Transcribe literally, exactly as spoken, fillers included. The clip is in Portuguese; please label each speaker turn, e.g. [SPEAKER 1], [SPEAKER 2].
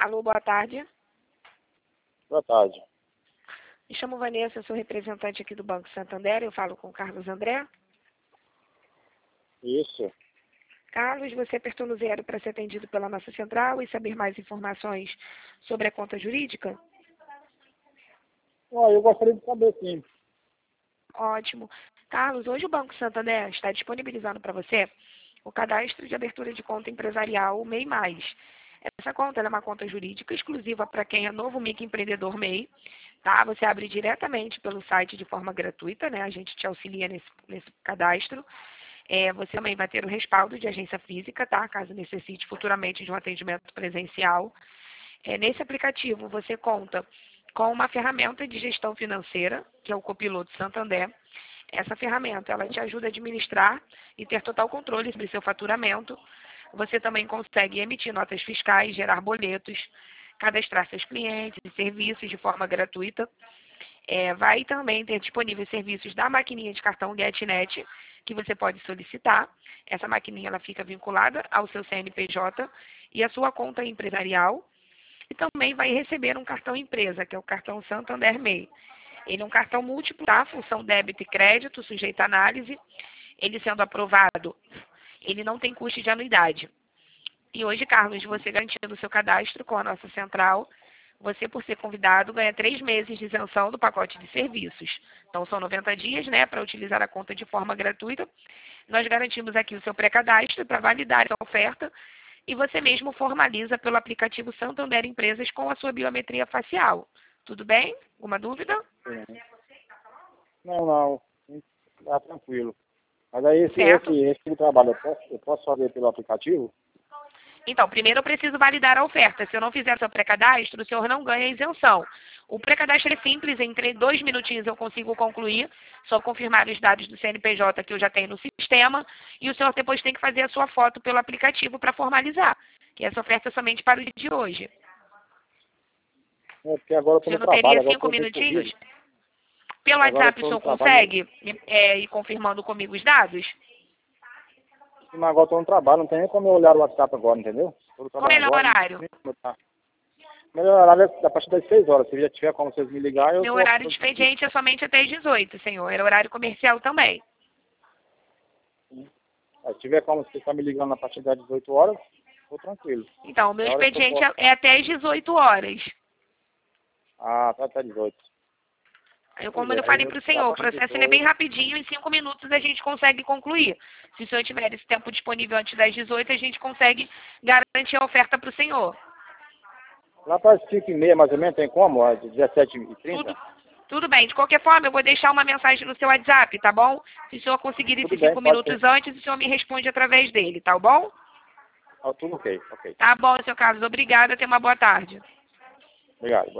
[SPEAKER 1] Alô, boa tarde.
[SPEAKER 2] Boa tarde.
[SPEAKER 1] Me chamo Vanessa, sou representante aqui do Banco Santander, eu falo com o Carlos André.
[SPEAKER 2] Isso.
[SPEAKER 1] Carlos, você apertou no zero para ser atendido pela nossa central e saber mais informações sobre a conta jurídica?
[SPEAKER 2] Ah, eu gostaria de saber, sim.
[SPEAKER 1] Ótimo. Carlos, hoje o Banco Santander está disponibilizando para você o cadastro de abertura de conta empresarial M E I mais. Essa conta é uma conta jurídica exclusiva para quem é novo microempreendedor M E I. Tá? Você abre diretamente pelo site de forma gratuita, né? A gente te auxilia nesse, nesse cadastro. É, você também vai ter o respaldo de agência física, tá? Caso necessite futuramente de um atendimento presencial. É, nesse aplicativo você conta com uma ferramenta de gestão financeira, que é o Copiloto Santander. Essa ferramenta ela te ajuda a administrar e ter total controle sobre seu faturamento. Você também consegue emitir notas fiscais, gerar boletos, cadastrar seus clientes e serviços de forma gratuita. É, vai também ter disponíveis serviços da maquininha de cartão GetNet, que você pode solicitar. Essa maquininha ela fica vinculada ao seu C N P J e à sua conta empresarial. E também vai receber um cartão empresa, que é o cartão Santander M E I. Ele é um cartão múltiplo, tá? Função débito e crédito, sujeito à análise. Ele sendo aprovado, ele não tem custo de anuidade. E hoje, Carlos, você garantindo o seu cadastro com a nossa central, você, por ser convidado, ganha três meses de isenção do pacote de serviços. Então, são noventa dias, né, para utilizar a conta de forma gratuita. Nós garantimos aqui o seu pré-cadastro para validar essa oferta e você mesmo formaliza pelo aplicativo Santander Empresas com a sua biometria facial. Tudo bem? Alguma dúvida?
[SPEAKER 2] Sim. Não, não. Tá tranquilo. Mas aí esse,
[SPEAKER 1] Certo.
[SPEAKER 2] esse, esse tipo de trabalho, eu posso, eu posso fazer pelo aplicativo?
[SPEAKER 1] Então, primeiro eu preciso validar a oferta. Se eu não fizer seu pré-cadastro, o senhor não ganha isenção. O pré-cadastro é simples, entre dois minutinhos eu consigo concluir, só confirmar os dados do C N P J que eu já tenho no sistema, e o senhor depois tem que fazer a sua foto pelo aplicativo para formalizar, que essa oferta é somente para o dia de hoje.
[SPEAKER 2] É, porque agora eu
[SPEAKER 1] O
[SPEAKER 2] tô
[SPEAKER 1] senhor
[SPEAKER 2] no
[SPEAKER 1] não
[SPEAKER 2] trabalho,
[SPEAKER 1] teria
[SPEAKER 2] agora eu
[SPEAKER 1] cinco
[SPEAKER 2] tô bem
[SPEAKER 1] minutinhos?
[SPEAKER 2] corrido.
[SPEAKER 1] Pelo
[SPEAKER 2] Agora eu
[SPEAKER 1] WhatsApp o
[SPEAKER 2] tô no
[SPEAKER 1] senhor
[SPEAKER 2] trabalho,
[SPEAKER 1] consegue é, ir confirmando comigo os dados?
[SPEAKER 2] mas agora eu tô no trabalho, não tem nem como eu olhar o WhatsApp agora, entendeu? Tô no
[SPEAKER 1] Qual é o
[SPEAKER 2] trabalho
[SPEAKER 1] melhor
[SPEAKER 2] agora, não
[SPEAKER 1] horário?
[SPEAKER 2] tem como eu tá. Melhor horário é a partir das seis horas. Se já tiver como vocês me ligarem, eu
[SPEAKER 1] Meu
[SPEAKER 2] tô à
[SPEAKER 1] horário de
[SPEAKER 2] disposição.
[SPEAKER 1] expediente é somente até as dezoito, senhor. Era horário comercial também.
[SPEAKER 2] Se tiver como você estar me ligando a partir das dezoito horas, tô tranquilo.
[SPEAKER 1] Então, o meu
[SPEAKER 2] É a hora que eu
[SPEAKER 1] expediente
[SPEAKER 2] posso.
[SPEAKER 1] é até as dezoito horas.
[SPEAKER 2] Ah, tá até dezoito.
[SPEAKER 1] Eu,
[SPEAKER 2] Pois
[SPEAKER 1] como
[SPEAKER 2] é,
[SPEAKER 1] eu
[SPEAKER 2] aí
[SPEAKER 1] falei
[SPEAKER 2] eu,
[SPEAKER 1] para o
[SPEAKER 2] a
[SPEAKER 1] senhor, o
[SPEAKER 2] partir de
[SPEAKER 1] processo ele é bem
[SPEAKER 2] dezoito.
[SPEAKER 1] rapidinho, em cinco minutos a gente consegue concluir. Se o senhor tiver esse tempo disponível antes das dezoito, a gente consegue garantir a oferta para o senhor.
[SPEAKER 2] Lá para as cinco e meia, mais ou menos, tem como? Às dezessete e
[SPEAKER 1] Tudo,
[SPEAKER 2] trinta?
[SPEAKER 1] tudo bem. De qualquer forma, eu vou deixar uma mensagem no seu WhatsApp, tá bom? Se o senhor conseguir
[SPEAKER 2] Tudo
[SPEAKER 1] esses
[SPEAKER 2] bem,
[SPEAKER 1] cinco
[SPEAKER 2] pode ser.
[SPEAKER 1] minutos antes, o senhor me responde através dele, tá bom?
[SPEAKER 2] Ah, tudo ok, ok.
[SPEAKER 1] Tá bom, seu Carlos. Obrigada. Tenha uma boa tarde.
[SPEAKER 2] Obrigado.